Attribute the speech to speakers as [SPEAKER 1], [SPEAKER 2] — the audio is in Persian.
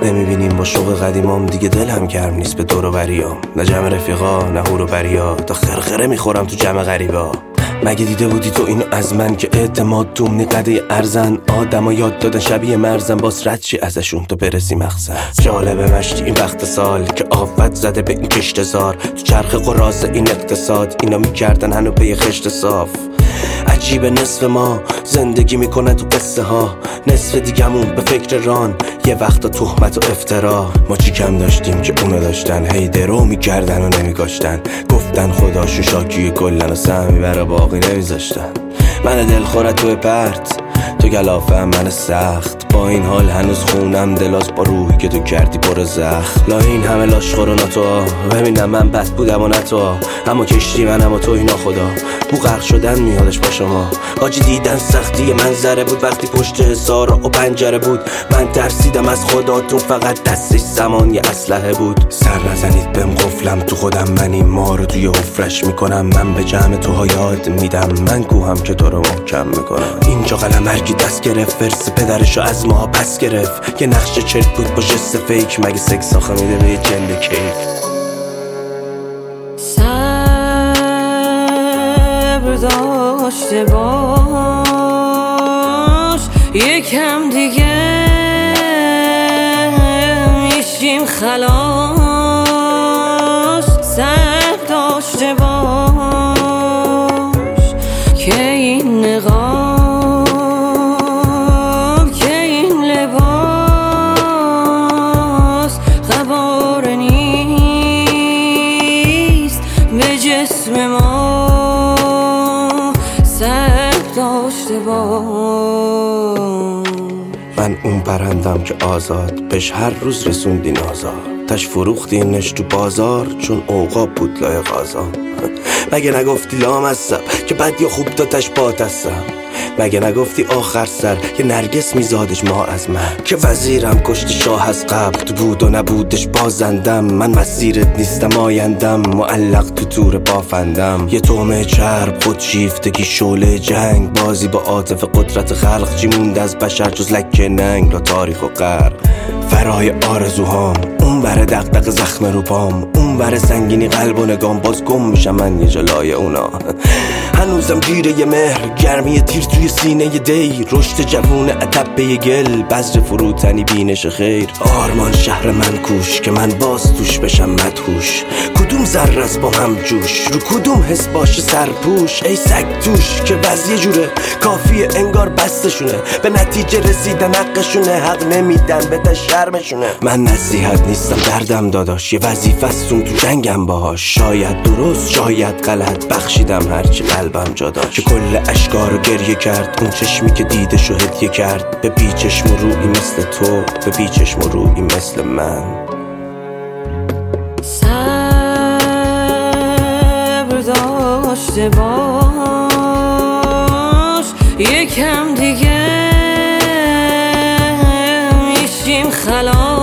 [SPEAKER 1] نمیبینیم با شوق قدیمام دیگه دلم گرم نیست به دور و بریام، نه جمع رفیقا نه هور و بریا، تا خرخره میخورم تو جمع غریبا. مگه دیده بودی تو اینو از من که اعتماد دومنی قده ارزن؟ آدم یاد دادن شبیه مرزن، باز رد چی ازشون تو برسی مقصد. جالبه مشتی این وقت سال که آفت زده به این کشتزار، تو چرخ قراز این اقتصاد اینا میکردن هنو به یه خشت صاف. عجیب نصف ما زندگی میکنه تو قصه ها، نصف دیگمون به فکر ران، یه وقتا تهمت و افترا. ما چی کم داشتیم که اونو داشتن، هی درو میکردن و نمیگاشتن، گفتن خداشون شاکی گلن و سهمی برا باقی نمیذاشتن. من دلخورت تو پرت، تو گلافه من سخت، با این حال هنوز خونم دلاز با روحی که تو کردی پر زخم. لا این همه لاشخور و ناتو، ببینم من بد بودم و نه تو، اما کشتی منم و تو اینا خدا، بو غرق شدن میادش با شما. حاجی دیدن سختی منظره بود وقتی پشت حصار و پنجره بود، من ترسیدم از خداتون فقط دستش زمان یه اسلحه بود. سر نزنید بهم قفلم تو خودم، من این ما رو توی حفرش میکنم، من به جمع توها یاد میدم، من کوهم که تو رو محکم میکنم. اینجا قلم هرکی دست گرفت ورس پدرشو از ماها پس گرفت، یه نقش چرت بود با جست فیک، مگه سکس آخه میده به یه جنده کیک.
[SPEAKER 2] صبر داشته باش یکم دیگه میشیم خلاص. صبر داشته باش که این نقاب که این لباس قبار نیست به جسم ما. صبر داشته باش.
[SPEAKER 1] من اون پرندم که آزاد بهش هر روز رسوندین آزار، تش فروختینش تو بازار چون اوقاب بود لایق آزان. مگه نگفتی لامصب که بد یا خوب داتش بات هستم؟ مگه نگفتی آخر سر که نرگس میزادش ما از من؟ که وزیرم کشت شاه از قبل بود و نبودش بازندم، من مسیرت نیستم آیندم، معلق تو تور بافندم. یه تومه چرب خود شیفتگی شعله جنگ، بازی با عاطفه قدرت خلق، چی مونده از بشر جز لکه ننگ؟ لا تاریخ و غرق فرای آرزوهام، اون بره دغدغه زخم رو پام، اون بره سنگینی قلب و نگام، باز گم میشم من یه جلای اونا. هنوزم گیره یه مهر، گرمی تیر توی سینه یه دی، رشد جوون عتب به یه گل، بذر فروتنی بینش خیر. آرمان شهر من کوش که من باز توش بشم مدهوش، کدوم ذره است با هم جوش، رو کدوم حس باشه سرپوش؟ ای سگ توش که وضع جوره کافیه انگار بستشونه، به نتیجه رسیدن حقشونه، حق نمیدن به شرمشونه. من نصیحت نیستم دردم داداش، یه وظیفه استون تو جنگم باهاش، شاید درست شاید غلط، بخشیدم هرچی قلبم جا داشت، که کل اشکارو گریه کرد اون چشمی که دیدشو هدیه کرد، به بی چشم و رویی مثل تو، به بی چشم و رویی مثل من.
[SPEAKER 2] صبر داشته باش یکم دیگه میشیم خلاص.